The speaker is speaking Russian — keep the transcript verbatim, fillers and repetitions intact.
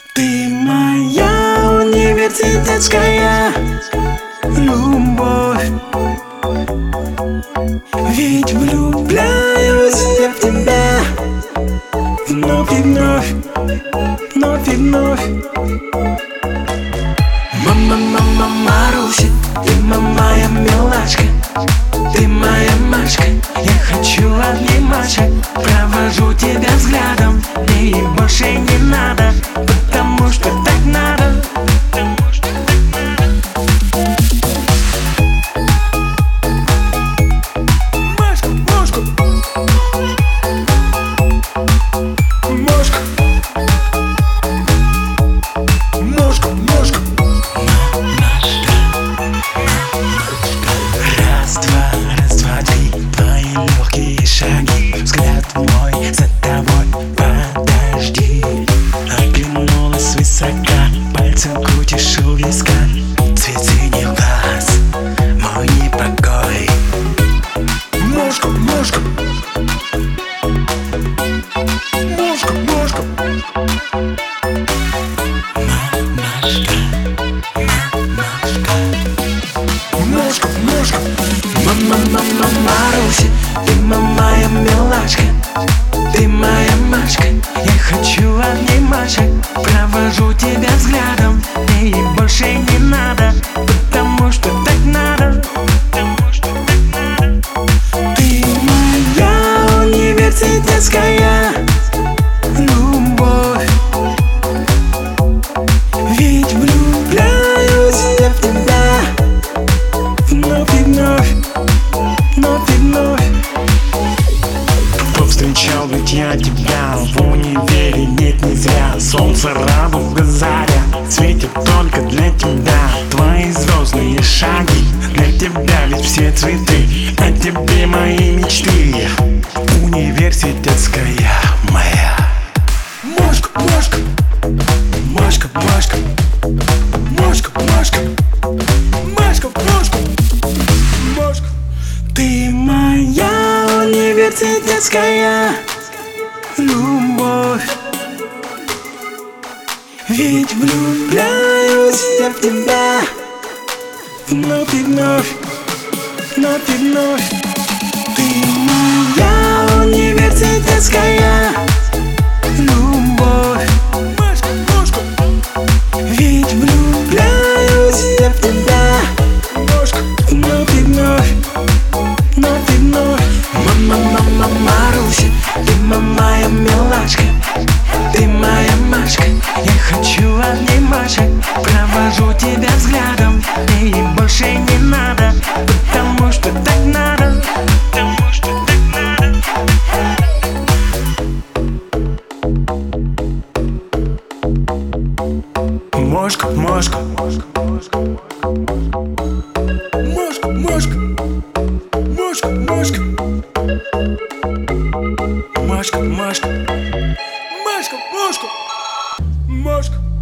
Ты моя университетская любовь, ведь влюбляюсь я в тебя вновь и вновь, вновь и вновь. Мама, мама, Маруся, ты моя милашка, ты моя Машка. Я хочу обнимашек, провожу тебя взглядом, мне и больше не надо, потому что так надо. Машка, Машка, Машка, Машка, Машка. Раз, два, раз, два, три, твои легкие шаги, взгляд мой за тобой, подожди. Оглянулась свысока, пальцем крутишь у виска, цвет синих глаз, мой непокой. Машка, Машка, Машка, Машка, Машка, Машка, Машка. Мама, мама, Маруся, ты моя милашка, ты моя Машка. Я хочу обнимашек, провожу тебя взглядом, мне и больше не надо, потому что так надо. Ты моя университетская любовь, ведь влюбляюсь я в тебя вновь и вновь, вновь и вновь. Повстречал ведь я тебя в универе, нет, не зря. Солнце, радуга, заря светит только для тебя. Твои звездные шаги, для тебя ведь все цветы, о тебе мои мечты. Университетская моя Машка, Машка, Машка, Машка, Машка, Машка, Машка, Машка, Машка. Ты моя университетская любовь, ведь влюбляюсь я в тебя вновь и вновь, вновь и вновь. Ты моя университетская любовь, Машка, Машка, ведь влюбляюсь я в тебя, Машка, вновь и вновь, вновь и вновь. Мама, мама, Маруся, ты моя милашка, ты моя Машка. Я хочу обнимашек, провожу тебя взглядом, мне и больше не надо, потому что так надо, потому что так надо. Машка, Машка, Машка, Машка, Машка, Машка, Машка, Машка, Машка, Машка, Машка, Машка.